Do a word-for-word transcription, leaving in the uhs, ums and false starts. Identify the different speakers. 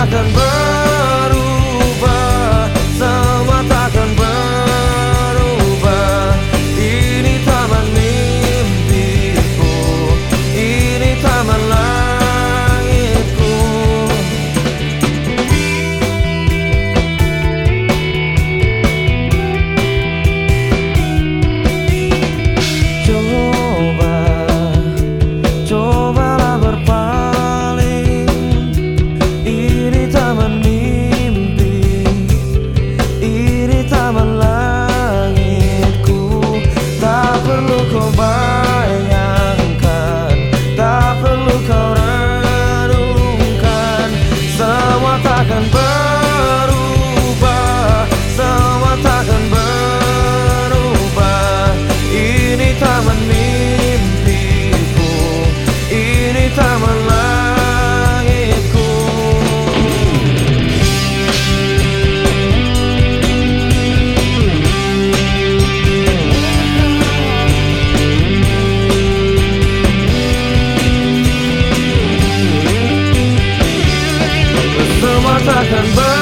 Speaker 1: takkan berubah, semua takkan berubah. Ini taman mimpiku, ini taman langitku. Coba, cobalah berpaling. Ini taman mimpi, ini taman langitku. Tak perlu kau bayangkan, tak perlu kau renungkan. Semua takkan berubah, semua takkan berubah. Ini taman mimpiku, ini taman langitku. Semua takkan ber